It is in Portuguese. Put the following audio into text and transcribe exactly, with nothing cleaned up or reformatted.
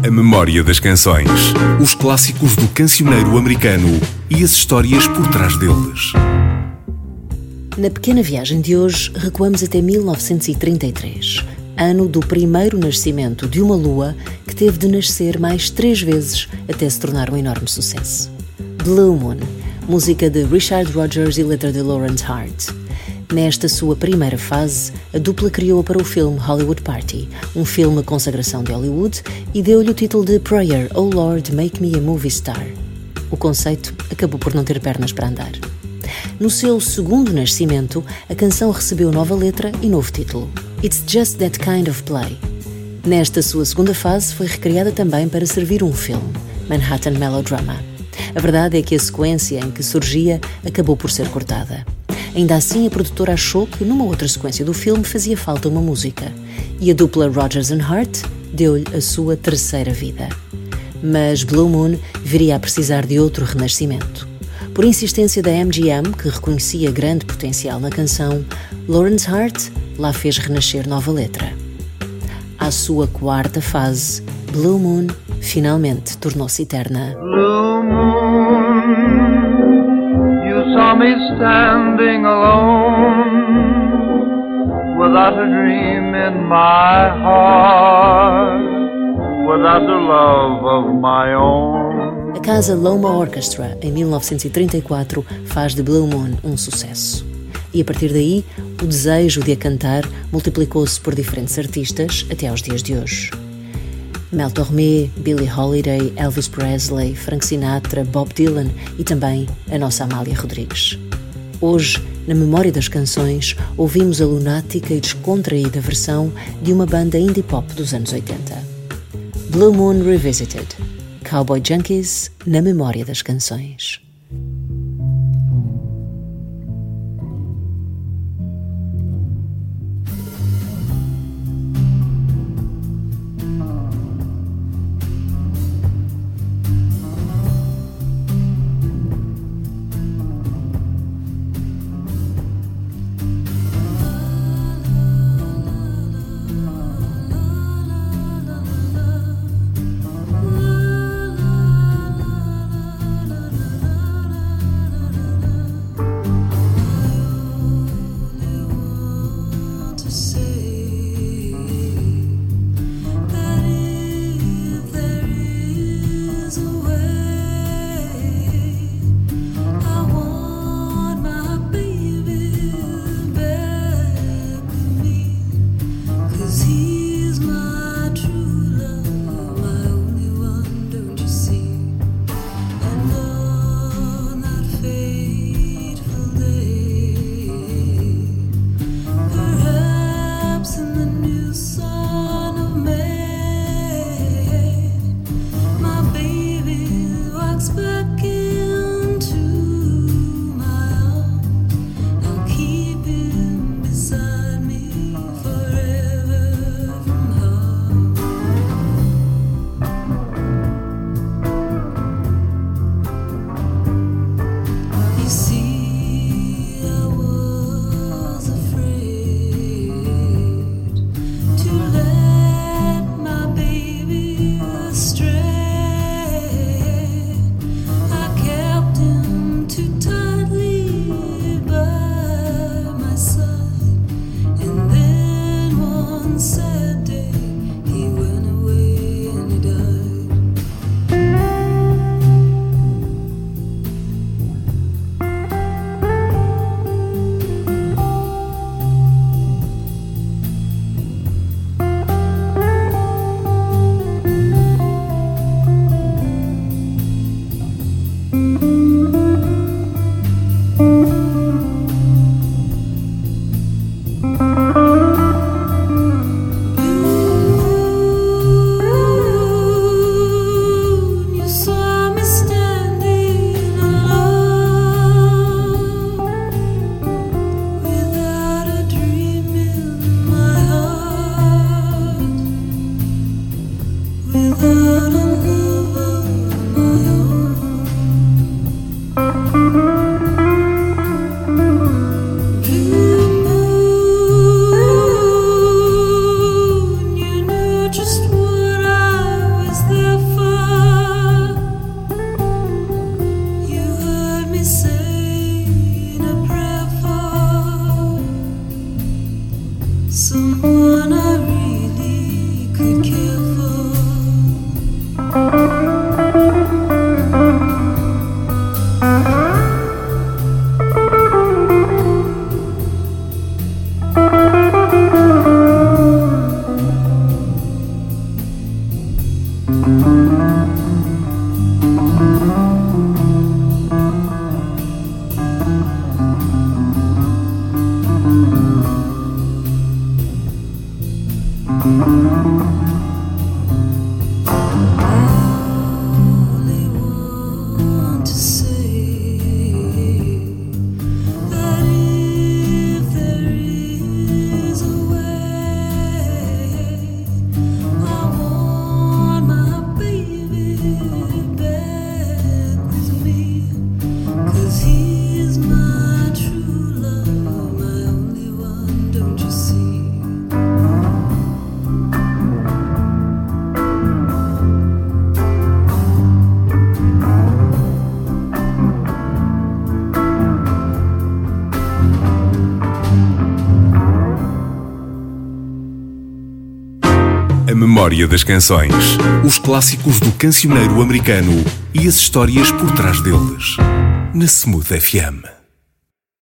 A memória das canções. Os clássicos do cancioneiro americano e as histórias por trás deles. Na pequena viagem de hoje, recuamos até mil novecentos e trinta e três, ano do primeiro nascimento de uma lua que teve de nascer mais três vezes até se tornar um enorme sucesso. Blue Moon, música de Richard Rodgers e letra de Lawrence Hart. Nesta sua primeira fase, a dupla criou para o filme Hollywood Party, um filme consagração de Hollywood, e deu-lhe o título de Prayer, Oh Lord, Make Me a Movie Star. O conceito acabou por não ter pernas para andar. No seu segundo nascimento, a canção recebeu nova letra e novo título, It's Just That Kind of Play. Nesta sua segunda fase, foi recriada também para servir um filme, Manhattan Melodrama. A verdade é que a sequência em que surgia acabou por ser cortada. Ainda assim, a produtora achou que numa outra sequência do filme fazia falta uma música, e a dupla Rodgers and Hart deu-lhe a sua terceira vida. Mas Blue Moon viria a precisar de outro renascimento. Por insistência da M G M, que reconhecia grande potencial na canção, Lawrence Hart lá fez renascer nova letra. À sua quarta fase, Blue Moon finalmente tornou-se eterna. Blue Moon, you saw me standing alone, without a dream in my heart, without the love of my own. A Casa Loma Orchestra, em mil novecentos e trinta e quatro, faz de Blue Moon um sucesso. E a partir daí, o desejo de a cantar multiplicou-se por diferentes artistas até aos dias de hoje. Mel Tormé, Billie Holiday, Elvis Presley, Frank Sinatra, Bob Dylan e também a nossa Amália Rodrigues. Hoje, na memória das canções, ouvimos a lunática e descontraída versão de uma banda indie pop dos anos oitenta. Blue Moon Revisited. Cowboy Junkies na memória das canções. Just what I was there. A memória das canções. Os clássicos do cancioneiro americano e as histórias por trás deles. Na Smooth F M.